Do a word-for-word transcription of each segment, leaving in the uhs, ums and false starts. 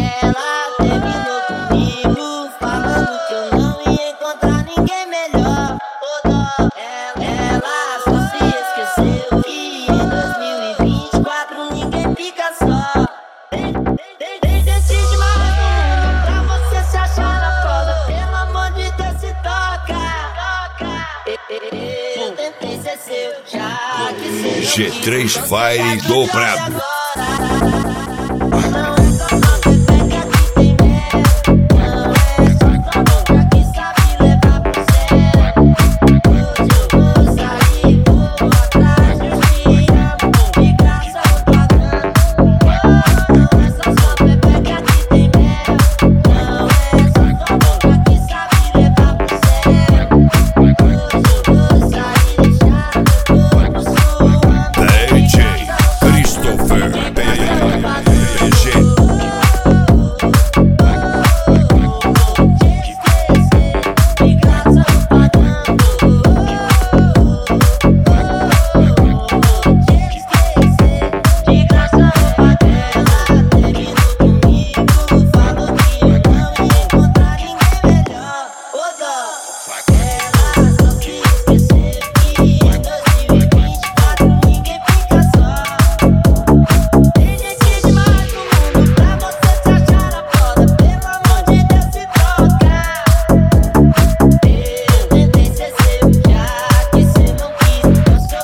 Ela terminou comigo, falando que eu não ia encontrar ninguém melhor. Ela, ela só se esqueceu que em dois mil e vinte e quatro ninguém fica só. Decide mais no mundo pra você se achar na foda. Pelo amor de Deus, se toca. Eu tentei ser seu, já que você G três Fire dobrado.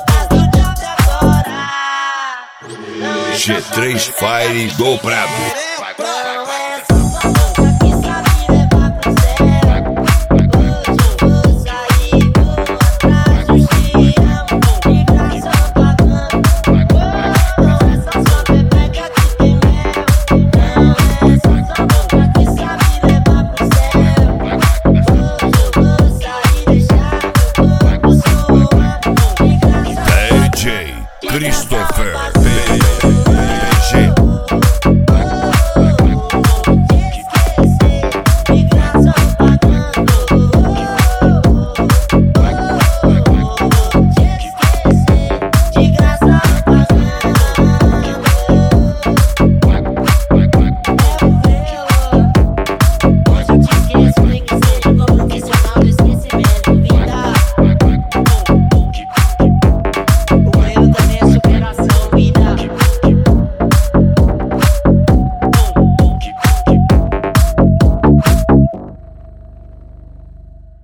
G três Fire dobrado.